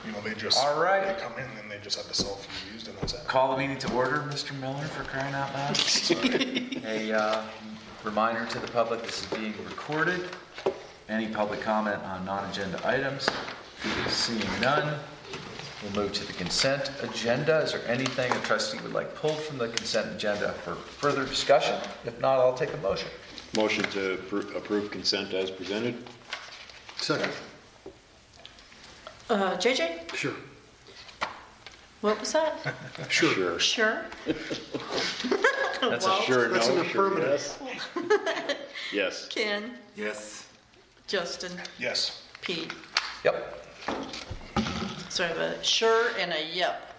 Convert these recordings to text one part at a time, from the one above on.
All right. They come in and they just have to self-used and that's it. Call the meeting to order, Mr. Miller, for crying out loud. A reminder to the public, this is being recorded. Any public comment on non-agenda items? Seeing none, we'll move to the consent agenda. Is there anything a trustee would like pulled from the consent agenda for further discussion? If not, I'll take a motion. Motion to approve consent as presented. Second. JJ? Sure. What was that? Sure. Sure? That's Walt? a sure That's no. an Sure affirmative. yes. Yes. Ken? Yes. Justin? Yes. Pete? Yep. So I have a sure and a yep.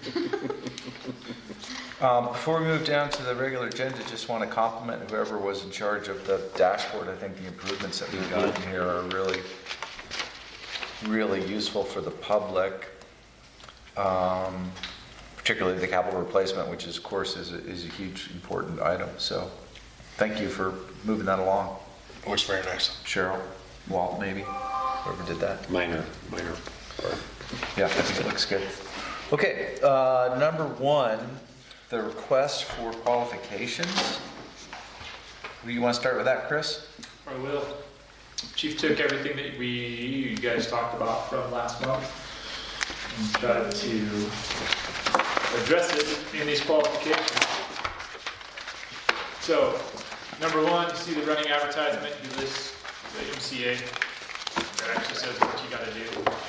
Before we move down to the regular agenda, just want to compliment whoever was in charge of the dashboard. I think the improvements that we've got in here are really, really useful for the public, particularly the capital replacement, which is, of course, is a huge, important item. So thank you for moving that along. Looks very nice. Cheryl, Walt, maybe, whoever did that. Minor. Yeah, I think it looks good. Okay, number one, the request for qualifications. Do you want to start with that, Chris? I will. Chief took everything that you guys talked about from last month and tried to address it in these qualifications. So, number one, you see the running advertisement, you list the MCA. That actually says what you got to do.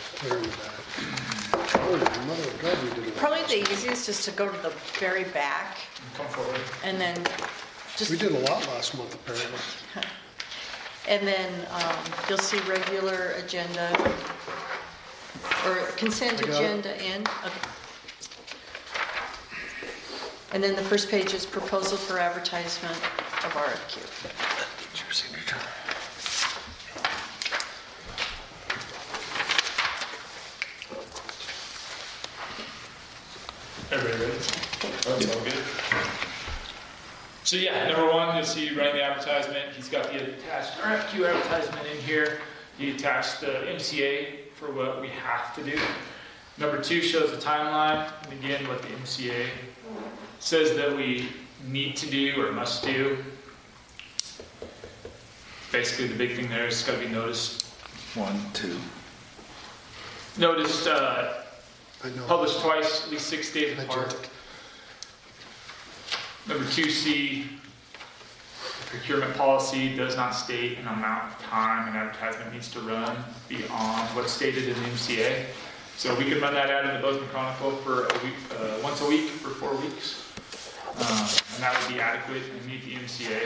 Probably the easiest is to go to the very back Come forward. and then just, We did a lot last month, apparently. and then you'll see regular agenda or consent I got it. agenda in. Okay. And then the first page is proposal for advertisement of RFQ. Your signature. Everybody ready? That's all good. So yeah, number one, you'll see running the advertisement. He's got the attached RFQ advertisement in here. He attached the MCA for what we have to do. Number two shows the timeline, and again, what the MCA says that we need to do or must do. Basically, the big thing there is it's got to be noticed. 1, 2. Noticed, I know. published twice, at least 6 days I apart. joked. Number 2C, procurement policy does not state an amount of time an advertisement needs to run beyond what's stated in the MCA. So we can run that ad in the Bozeman Chronicle for a week, once a week for 4 weeks. And that would be adequate and meet the MCA.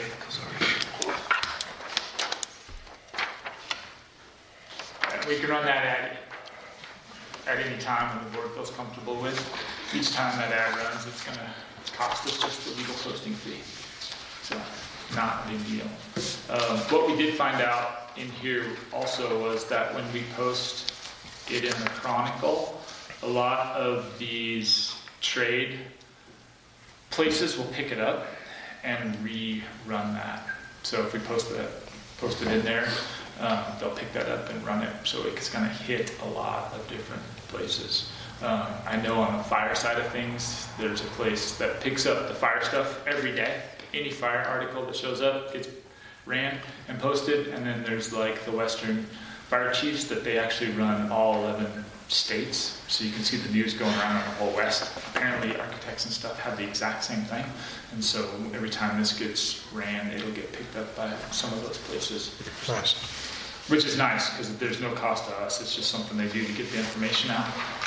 And we can run that ad at any time when the board feels comfortable with. Each time that ad runs, it's going to cost us just the legal posting fee. So, not a big deal. What we did find out in here also was that when we post it in the Chronicle, a lot of these trade places will pick it up and rerun that. So if we post it in there, they'll pick that up and run it. So it's going to hit a lot of different places. I know on the fire side of things, there's a place that picks up the fire stuff every day. Any fire article that shows up gets ran and posted. And then there's like the Western Fire Chiefs that they actually run all 11 states. So you can see the news going around in the whole West. Apparently architects and stuff have the exact same thing. And so every time this gets ran, it'll get picked up by some of those places. Nice. Which is nice because there's no cost to us. It's just something they do to get the information out.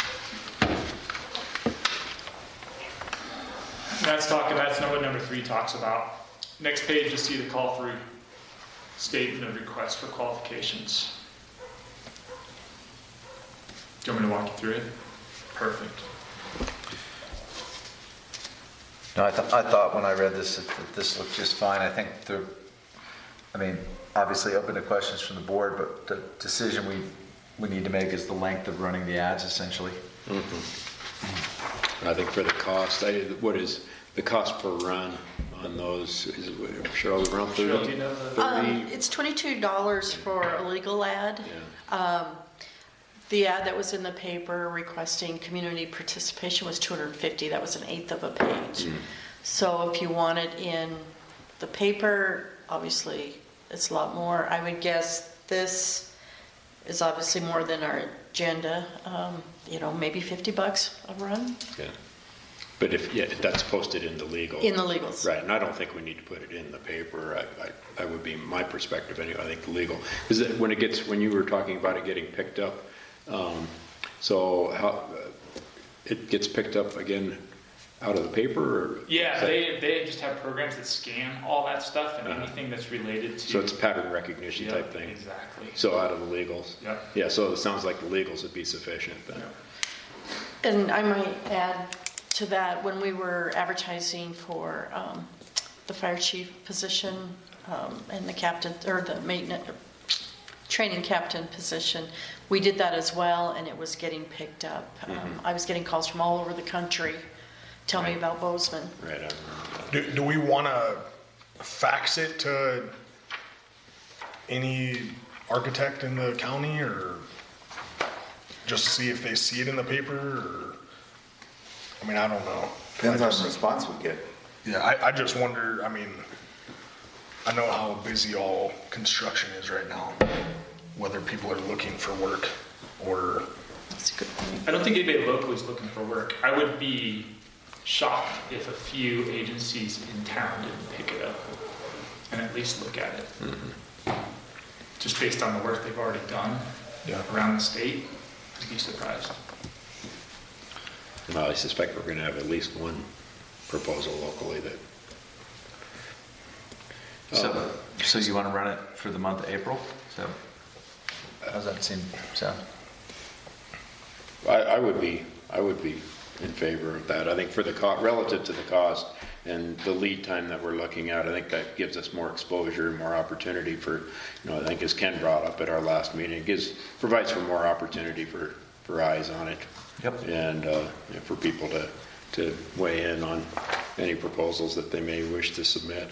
That's what number 3 talks about. Next page, you'll see the call through statement of request for qualifications. Do you want me to walk you through it? Perfect. No, I thought when I read this that this looked just fine. I think obviously open to questions from the board, but the decision we need to make is the length of running the ads, essentially. I think for the cost, what is the cost per run on those? Is it Cheryl around 30? Cheryl, do you know the... It's $22 for a legal ad. Yeah. The ad that was in the paper requesting community participation was $250. That was an eighth of a page. So if you want it in the paper, obviously it's a lot more. I would guess this is obviously more than our agenda. Maybe $50 a run Yeah. But that's posted in the legal. in the legals. Right, and I don't think we need to put it in the paper. I would be my perspective anyway. I think the legal, because when you were talking about it getting picked up, so how it gets picked up again out of the paper? Or Yeah, they just have programs that scan all that stuff and anything that's related to. So it's pattern recognition type thing. Exactly. So out of the legals. Yep. Yeah. So it sounds like the legals would be sufficient then. Yep. And I might add to that, when we were advertising for the fire chief position and the captain, or the maintenance, training captain position, we did that as well, and it was getting picked up. I was getting calls from all over the country. Tell me about Bozeman. Right. I remember that. Do we want to fax it to any architect in the county, or just see if they see it in the paper? Or, I mean, I don't know. Depends on the response we get. Yeah, I just wonder, I mean, I know how busy all construction is right now, whether people are looking for work or... That's a good point. I don't think anybody locally is looking for work. I would be shocked if a few agencies in town didn't pick it up and at least look at it. Just based on the work they've already done around the state, I'd be surprised. Well, I suspect we're going to have at least one proposal locally that. So you want to run it for the month of April? So how does that sound? I would be in favor of that. I think for the relative to the cost and the lead time that we're looking at, I think that gives us more exposure and more opportunity for, I think as Ken brought up at our last meeting, provides for more opportunity for eyes on it. Yep. And for people to weigh in on any proposals that they may wish to submit.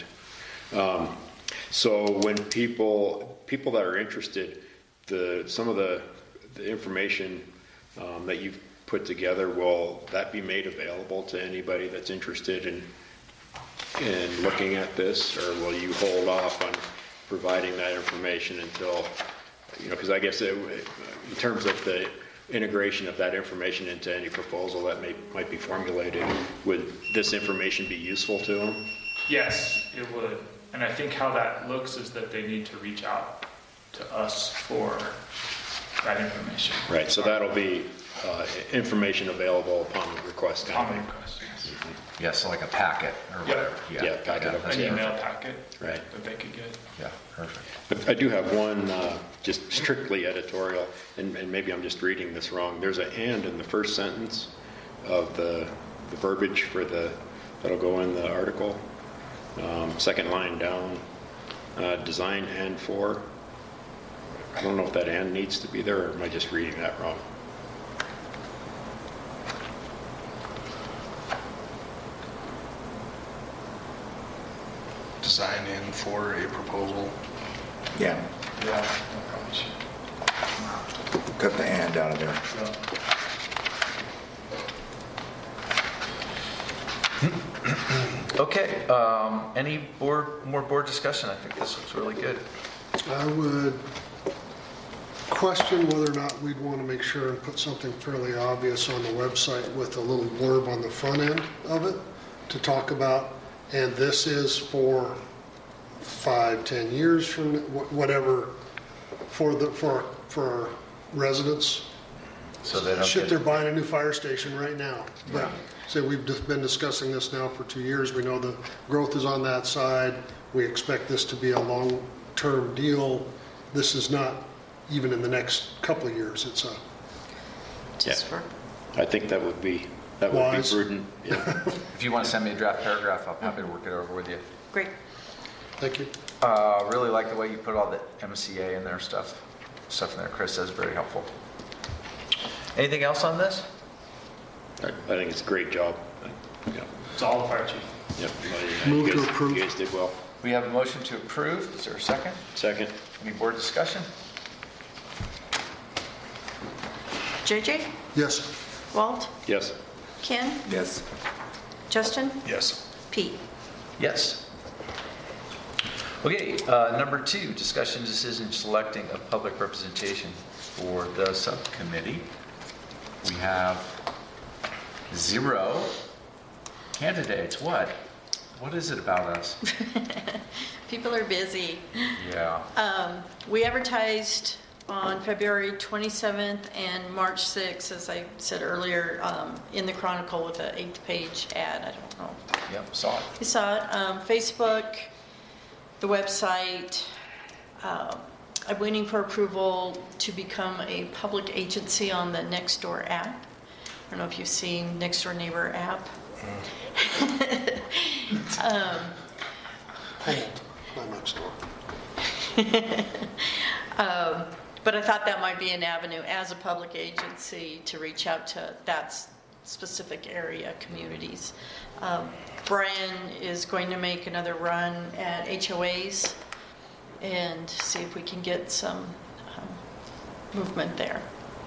So when people that are interested, some of the information that you've put together, will that be made available to anybody that's interested in looking at this, or will you hold off on providing that information until, because I guess in terms of the integration of that information into any proposal that might be formulated, would this information be useful to them? Yes, it would. And I think how that looks is that they need to reach out to us for that information. Right, so that'll be information available upon request. Common request, yes. Yeah, so like a packet or whatever. Yeah, packet of that's An email perfect. packet Right. that they could get. Yeah, perfect. But I do have one, just strictly editorial, and maybe I'm just reading this wrong. There's an "and" in the first sentence of the verbiage that'll go in the article. Second line down, design and for. I don't know if that "and" needs to be there, or am I just reading that wrong? Design in for a proposal. Yeah, Yeah, I probably should. cut the "and" out of there. Okay, any more board discussion? I think this looks really good. I would question whether or not we'd want to make sure and put something fairly obvious on the website with a little blurb on the front end of it to talk about, and this is for 5-10 years from whatever, for our residents. So they don't Shit, get- they're buying a new fire station right now. But say we've just been discussing this now for 2 years. We know the growth is on that side. We expect this to be a long-term deal. This is not even in the next couple of years. It's a, Just for, I think that would be Wise. prudent. Yeah. If you want to send me a draft paragraph, I'm happy to work it over with you. great. thank you. Really like the way you put all the MCA in there stuff in there, Chris. That's very helpful. Anything else on this? I think it's a great job. Yeah. It's all the fire chief. Yep. Move You to guys- approve. You guys did well. We have a motion to approve. Is there a second? Second. Any board discussion? JJ? Yes. Walt? Yes. Ken? Yes. Justin? Yes. Pete? Yes. Okay, number 2, discussion decision selecting a public representation for the subcommittee. We have 0 candidates. What is it about us? People are busy. Yeah. We advertised on February 27th and March 6th, as I said earlier, in the Chronicle with an 8-page ad. I don't know. Yep, saw it. You saw it. Facebook, the website. I'm waiting for approval to become a public agency on the Nextdoor app. I don't know if you've seen Nextdoor Neighbor app. Hold, not next door. But I thought that might be an avenue as a public agency to reach out to that specific area, communities. Brian is going to make another run at HOAs and see if we can get some movement there.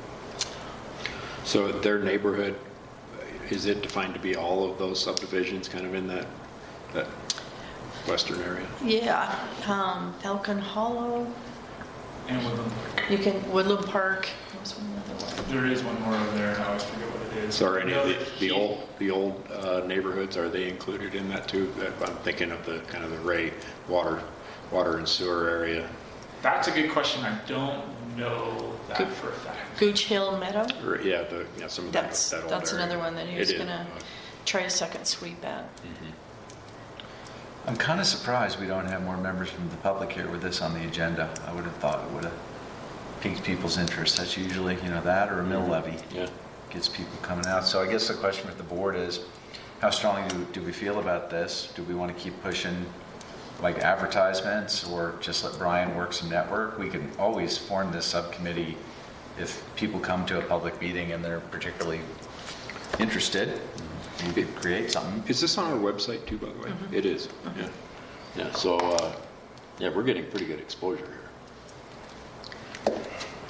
So their neighborhood, is it defined to be all of those subdivisions kind of in that western area? Yeah, Falcon Hollow, And Woodland Park. There was one other one. there is one more over there, and I always forget what it is. So are any No, of the old neighborhoods, are they included in that too? I'm thinking of the kind of the Ray water and sewer area. That's a good question. I don't know that for a fact. Gooch Hill Meadow. Or, yeah, some of that That's old another area. one that he It was is. going to try a second sweep at. I'm kind of surprised we don't have more members from the public here with this on the agenda. I would have thought it would have piqued people's interest. That's usually, that or a mill levy Yeah. gets people coming out. So I guess the question with the board is, how strongly do we feel about this? Do we want to keep pushing like advertisements or just let Brian work some network? We can always form this subcommittee if people come to a public meeting and they're particularly interested. We could create something. Is this on our website too, by the way? It is, yeah. Yeah, so, we're getting pretty good exposure here.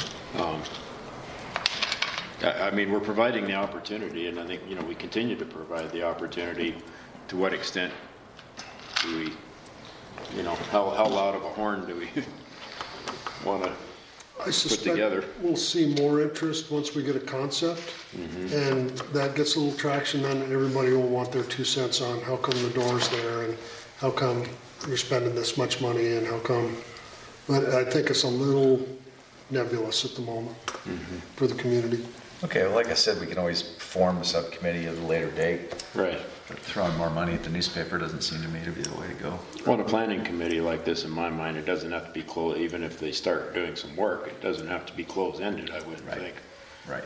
I mean, we're providing the opportunity, and I think, we continue to provide the opportunity. To what extent do we, how loud of a horn do we want to I put suspect together? we'll see more interest once we get a concept, and that gets a little traction, then everybody will want their 2 cents on how come the door's there, and how come you're spending this much money, and how come, but I think it's a little nebulous at the moment for the community. Okay, well, like I said, we can always form a subcommittee at a later date. Right. But throwing more money at the newspaper doesn't seem to me to be the way to go. Well, a planning committee like this, in my mind, it doesn't have to be closed, even if they start doing some work, it doesn't have to be closed-ended, I wouldn't Right. think. Right.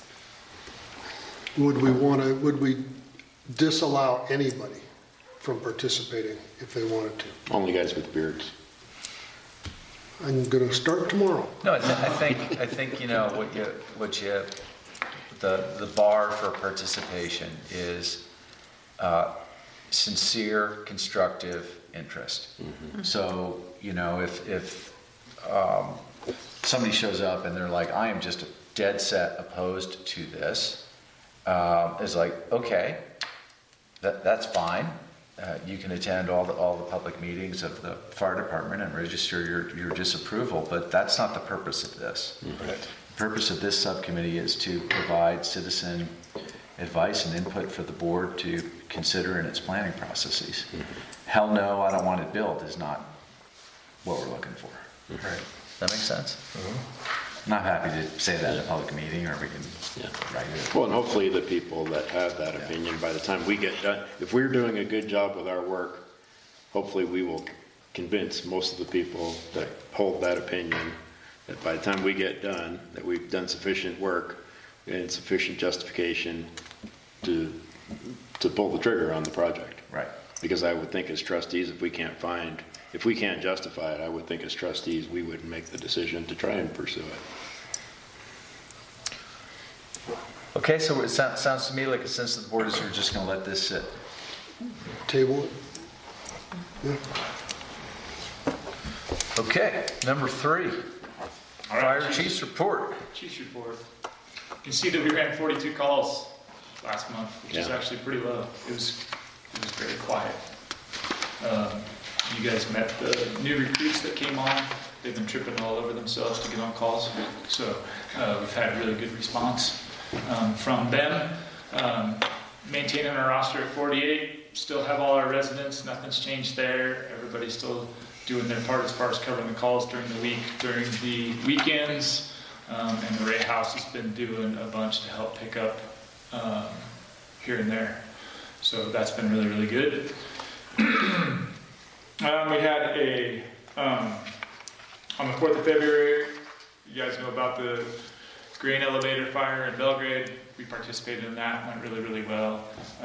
Would we disallow anybody from participating if they wanted to? Only guys with beards. I'm gonna start tomorrow. No, I think the bar for participation is sincere, constructive interest. So, if somebody shows up and they're like, I am just dead set opposed to this, it's like, okay, that's fine. You can attend all the public meetings of the fire department and register your disapproval, but that's not the purpose of this. Right. The purpose of this subcommittee is to provide citizen advice and input for the board to consider in its planning processes. Hell no, I don't want it built is not what we're looking for. Right. That makes sense? I'm not happy to say that in a public meeting, or we can write it. Well, and hopefully the people that have that opinion, by the time we get done, if we're doing a good job with our work, hopefully we will convince most of the people that hold that opinion that by the time we get done, that we've done sufficient work and sufficient justification to pull the trigger on the project. Right. Because I would think as trustees, if we can't justify it, I would think as trustees, we would make the decision to try and pursue it. Okay, so it sounds to me like a sense of the board is we're just going to let this sit. Table it. Yeah. Okay, number 3, All right, fire chief's report. Chief's report. You can see that we ran 42 calls last month, which is Yeah. actually pretty low. It was very quiet. You guys met the new recruits that came on. They've been tripping all over themselves to get on calls. So we've had really good response from them. Maintaining our roster at 48, still have all our residents, nothing's changed there. Everybody's still doing their part as far as covering the calls during the week, during the weekends. And the Ray House has been doing a bunch to help pick up here and there. So that's been really, really good. We had on the 4th of February, you guys know about the grain elevator fire in Belgrade. We participated in that, went really, really well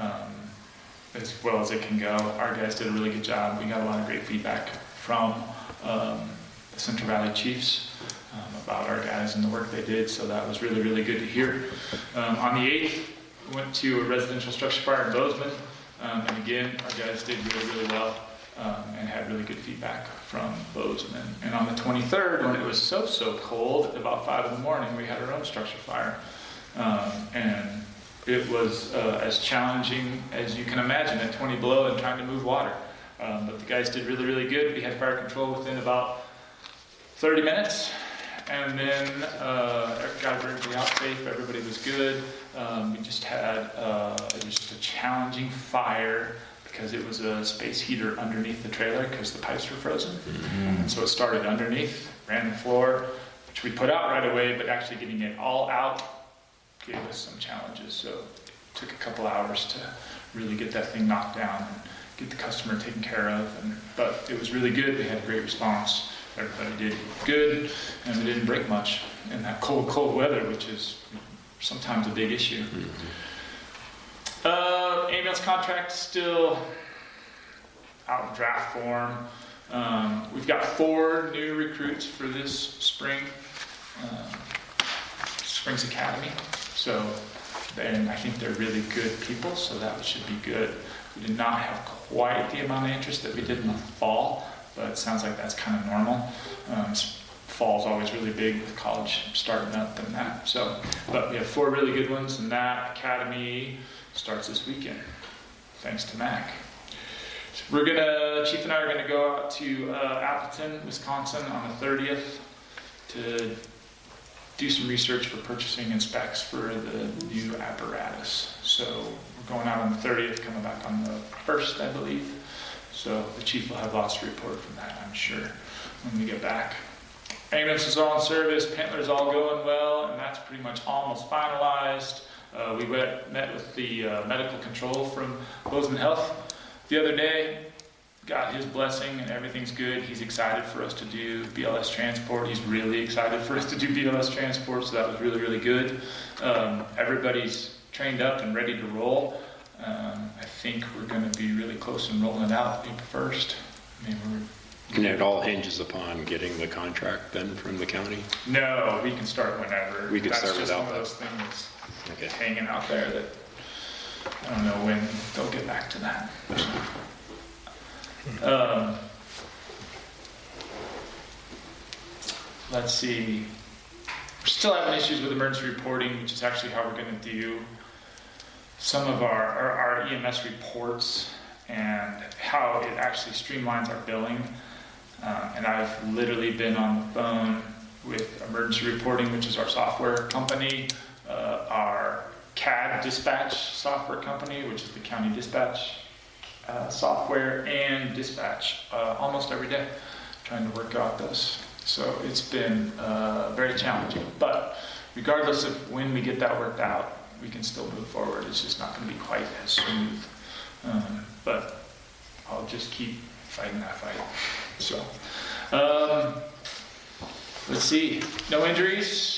as it can go. Our guys did a really good job. We got a lot of great feedback from the Central Valley Chiefs about our guys and the work they did, so that was really, really good to hear. On the 8th, we went to a residential structure fire in Bozeman, and again, our guys did really, really well and had really good feedback from Bozeman. And on the 23rd, when it was so cold, at about 5 in the morning, we had our own structure fire. And it was as challenging as you can imagine at 20 below and trying to move water. But the guys did really, really good. We had fire control within about 30 minutes. And then got everybody out safe. Everybody was good. We just had, it was just a challenging fire because it was a space heater underneath the trailer because the pipes were frozen. And so it started underneath, ran the floor, which we put out right away, but actually getting it all out gave us some challenges. So it took a couple hours to really get that thing knocked down and get the customer taken care of. But it was really good. We had a great response. Everybody did good, and we didn't break much in that cold weather, which is sometimes a big issue. Ambulance contract still out in draft form. We've got 4 new recruits for this spring, Springs Academy. So, and I think they're really good people, so that should be good. We did not have quite the amount of interest that we did in the fall, but it sounds like that's kind of normal. Fall's always really big with college starting up and that. So, but we have 4 really good ones, and that academy starts this weekend, thanks to Mac. So Chief and I are gonna go out to Appleton, Wisconsin on the 30th to do some research for purchasing and specs for the new apparatus. So we're going out on the 30th, coming back on the 1st, I believe. So the chief will have lots to report from that, I'm sure, when we get back. Ambulance is all in service, Pentler's all going well, and that's pretty much almost finalized. We met with the medical control from Bozeman Health the other day, got his blessing, and everything's good. He's excited for us to do BLS transport. He's really excited for us to do BLS transport, so that was really, really good. Everybody's trained up and ready to roll. I think we're going to be really close in rolling it out April 1st. I mean, And it all hinges upon getting the contract then from the county? No, we can start whenever. We could start That's just without one of that. those things Okay. hanging out there that I don't know when they'll get back to that. Let's see. We're still having issues with emergency reporting, which is actually how we're going to do some of our EMS reports and how it actually streamlines our billing. And I've literally been on the phone with emergency reporting, which is our software company, our CAD dispatch software company, which is the county dispatch software, and dispatch almost every day, trying to work out this. So it's been very challenging. But regardless of when we get that worked out, we can still move forward. It's just not going to be quite as smooth. But I'll just keep fighting that fight. So, let's see. No injuries.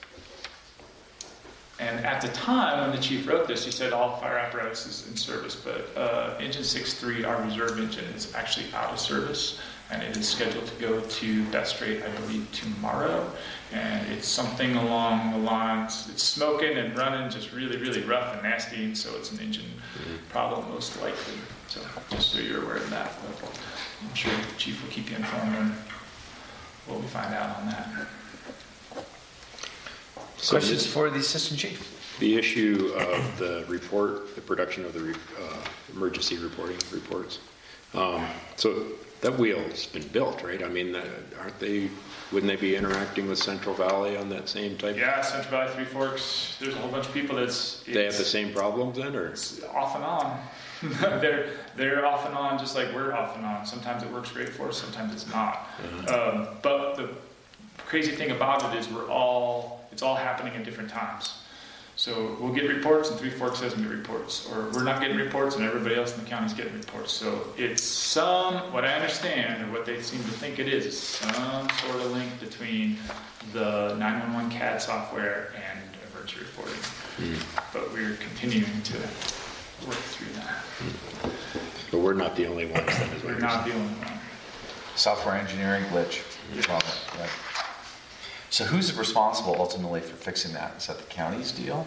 And at the time when the chief wrote this, he said all fire apparatus is in service, but engine 6.3, our reserve engine, is actually out of service, and it is scheduled to go to Best Rate, I believe, tomorrow. And it's something along the lines, it's smoking and running just really, really rough and nasty, and so it's an engine problem most likely. So just so you're aware of that. But I'm sure the chief will keep you informed on what we find out on that. So Questions for the assistant chief? the issue of the report, the production of the emergency reporting reports. So that wheel's been built, right? I mean, wouldn't they be interacting with Central Valley on that same type? Yeah, Central Valley, Three Forks, there's a whole bunch of people They have the same problems then, or? It's off and on. they're off and on just like we're off and on. Sometimes it works great for us, sometimes it's not. But the crazy thing about it is it's all happening at different times. So we'll get reports and Three Forks doesn't get reports, or we're not getting reports and everybody else in the county is getting reports. So it's what I understand, or what they seem to think it is some sort of link between the 911 CAD software and emergency reporting. But we're continuing to work through that. But we're not the only ones then, is what We're you're not saying. the only one. Software engineering glitch. Problem, right. So who's responsible ultimately for fixing that? Is that the county's deal?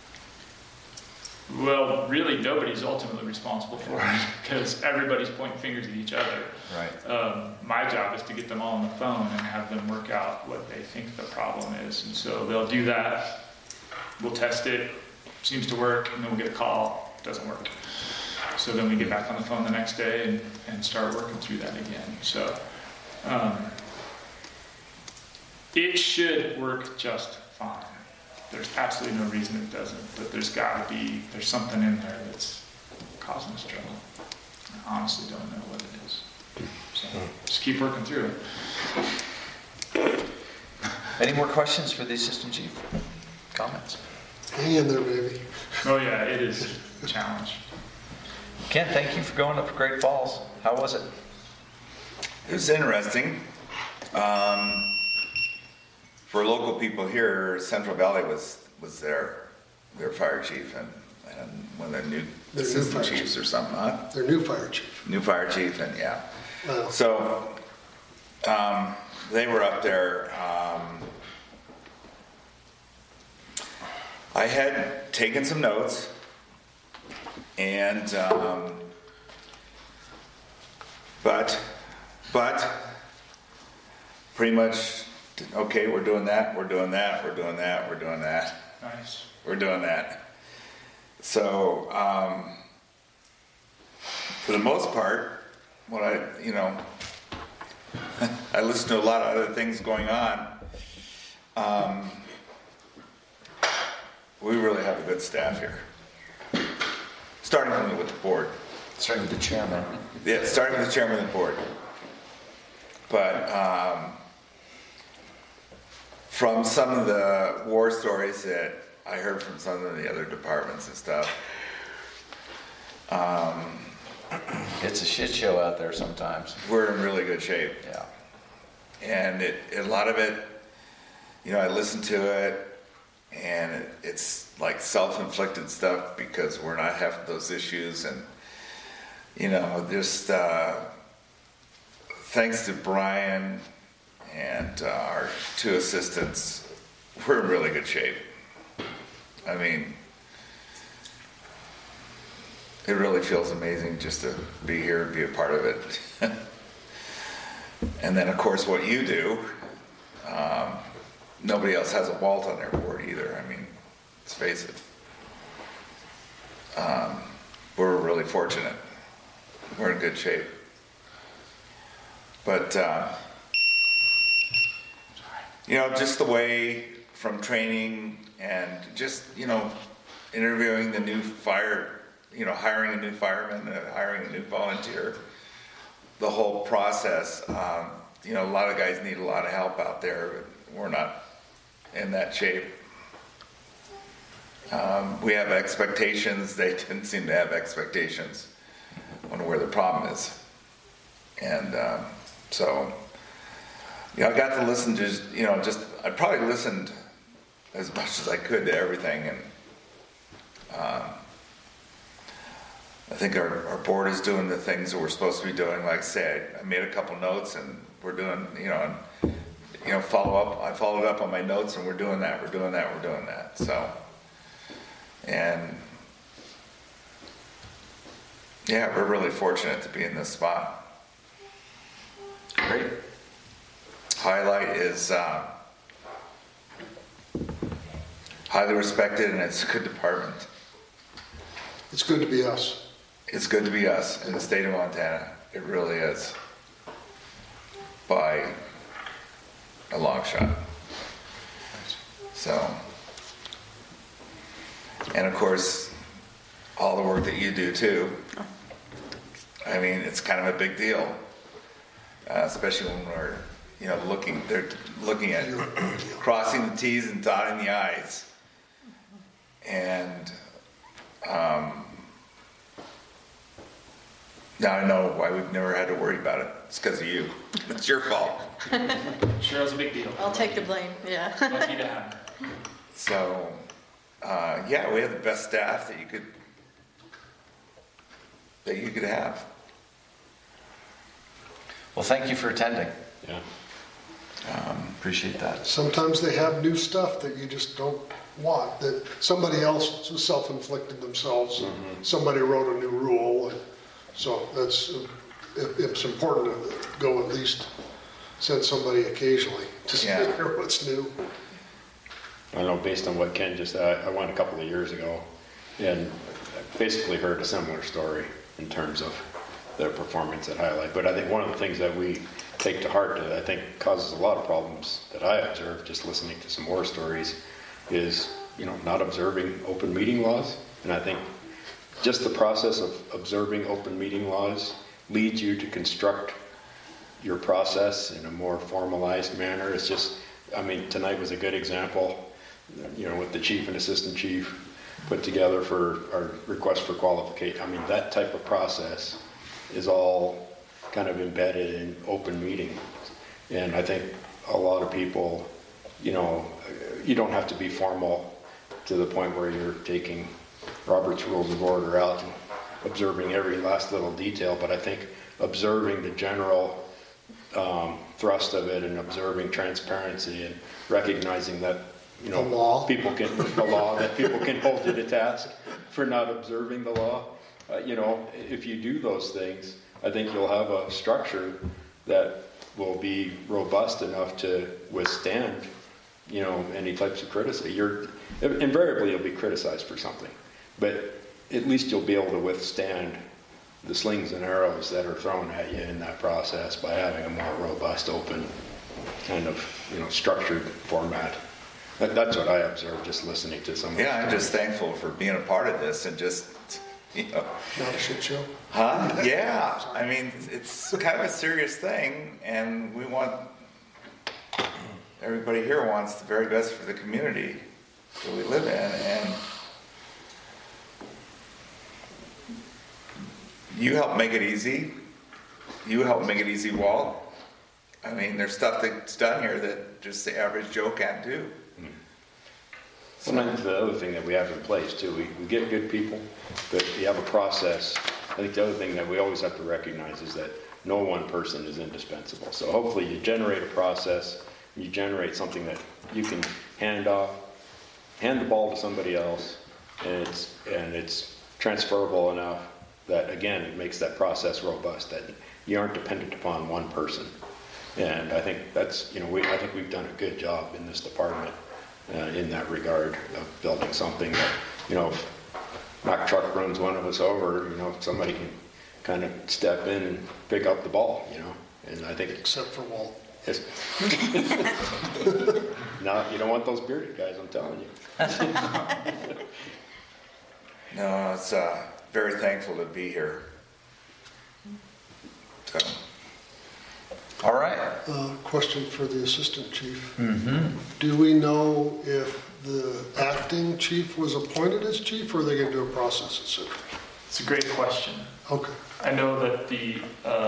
Well, really, nobody's ultimately responsible for it because everybody's pointing fingers at each other. Right. My job is to get them all on the phone and have them work out what they think the problem is. And so they'll do that. We'll test it. Seems to work. And then we'll get a call. Doesn't work. So then we get back on the phone the next day and start working through that again. So it should work just fine. There's absolutely no reason it doesn't, but there's something in there that's causing us trouble. I honestly don't know what it is. So just keep working through it. Any more questions for the assistant chief? Comments? Hang in there, baby. Oh yeah, it is a challenge. Ken, thank you for going up to Great Falls. How was it? It was interesting. For local people here, Central Valley was their fire chief and one of their new Their new assistant fire chiefs or something, huh? Their new fire chief. New fire chief, and yeah. Wow. So they were up there. I had taken some notes, and but pretty much, okay, we're doing that, we're doing that, we're doing that, we're doing that, Nice. we're doing that. So for the most part, what I listen to a lot of other things going on. We really have a good staff here. Starting with the board. Starting with the chairman. Yeah, starting with the chairman of the board. But from some of the war stories that I heard from some of the other departments and stuff, It's a shit show out there sometimes. we're in really good shape. Yeah. And a lot of it, I listen to it, and it's like self-inflicted stuff because we're not having those issues, and just thanks to Brian and our two assistants, we're in really good shape. I mean, it really feels amazing just to be here and be a part of it. And then, of course, what you do, nobody else has a Walt on their board either. I mean, let's face it. We're really fortunate. We're in good shape. But, just the way from training and just, interviewing the new hiring a new fireman, hiring a new volunteer, the whole process, a lot of guys need a lot of help out there. We're not in that shape. We have expectations. They didn't seem to have expectations on where the problem is. And so, I got to listen to, I probably listened as much as I could to everything. And I think our board is doing the things that we're supposed to be doing. Like I said, I made a couple notes, and we're doing, follow up. I followed up on my notes, and we're doing that. We're doing that. We're doing that. So, and yeah, we're really fortunate to be in this spot. Great. Highlight is highly respected, and it's a good department. It's good to be us. It's good to be us in the state of Montana. It really is. By a long shot. So, and of course, all the work that you do too. I mean, it's kind of a big deal, especially when we're, they're looking at crossing the T's and dotting the I's. And now I know why we've never had to worry about it. It's because of you. It's your fault. Cheryl's a big deal. I'll take the blame, yeah. Lucky to have her. So, yeah, we have the best staff that you could have. Well, thank you for attending. Yeah. Appreciate that. Sometimes they have new stuff that you just don't want, that somebody else self-inflicted themselves. Somebody wrote a new rule. And so it's important to go at least send somebody occasionally to hear what's new. I know based on what Ken just said, I went a couple of years ago and basically heard a similar story in terms of their performance at Highlight. But I think one of the things that we take to heart that I think causes a lot of problems that I observe just listening to some war stories is, not observing open meeting laws. And I think just the process of observing open meeting laws leads you to construct your process in a more formalized manner. It's just, tonight was a good example, with the chief and assistant chief put together for our request for qualification. That type of process is all kind of embedded in open meeting. And I think a lot of people, you don't have to be formal to the point where you're taking Robert's Rules of Order out and observing every last little detail, but I think observing the general thrust of it and observing transparency and recognizing that The law. people can hold you to task for not observing the law. If you do those things, I think you'll have a structure that will be robust enough to withstand, any types of criticism. Invariably you'll be criticized for something, but at least you'll be able to withstand the slings and arrows that are thrown at you in that process by having a more robust, open, kind of, structured format. That's what I observed just listening to some of Yeah, I'm just thankful for being a part of this and just, Not a shit show. Huh? Yeah. It's kind of a serious thing, and everybody here wants the very best for the community that we live in, and you help make it easy. You help make it easy, Walt. There's stuff that's done here that just the average Joe can't do. Well, I think the other thing that we have in place too, we get good people, but you have a process. I think the other thing that we always have to recognize is that no one person is indispensable. So hopefully you generate a process, you generate something that you can hand the ball to somebody else, and it's transferable enough that, again, it makes that process robust, that you aren't dependent upon one person. And I think that's, I think we've done a good job in this department in that regard of building something that, if Mack Truck runs one of us over, somebody can kind of step in and pick up the ball, and I think Except for Walt. it's no, you don't want those bearded guys, I'm telling you. No, it's very thankful to be here. So. All right. Question for the assistant chief. Do we know if the acting chief was appointed as chief, or are they going to do a process soon? It's a great question. Okay. I know that the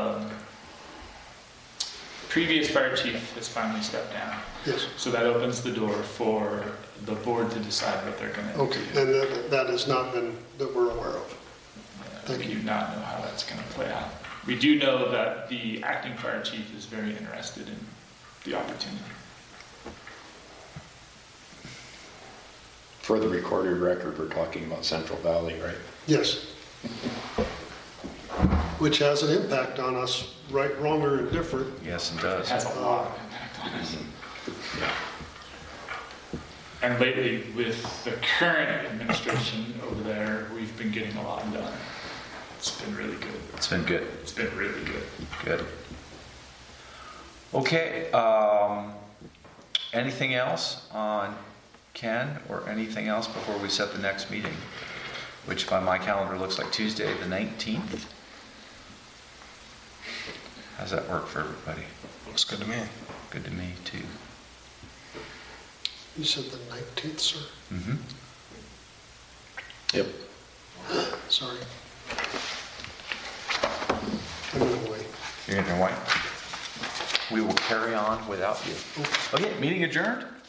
previous fire chief has finally stepped down. Yes. So that opens the door for the board to decide what they're going to do. Okay. And that has not been, that we're aware of. Thank We you. do not know how that's going to play out. We do know that the acting fire chief is very interested in the opportunity. For the recorded record, we're talking about Central Valley, right? Yes. Which has an impact on us, right, wrong, or indifferent. Yes, it It does. has a lot of impact on us. Yeah. And lately, with the current administration over there, we've been getting a lot done. It's been really good. It's been good. It's been really good. Good. Okay, anything else on Ken or anything else before we set the next meeting? Which by my calendar looks like Tuesday the 19th. How's that work for everybody? Looks good to me. Good to me too. You said the 19th, sir? Mm-hmm. Yep. Sorry. I'm away. You're going to white. We will carry on without you. Okay, meeting adjourned.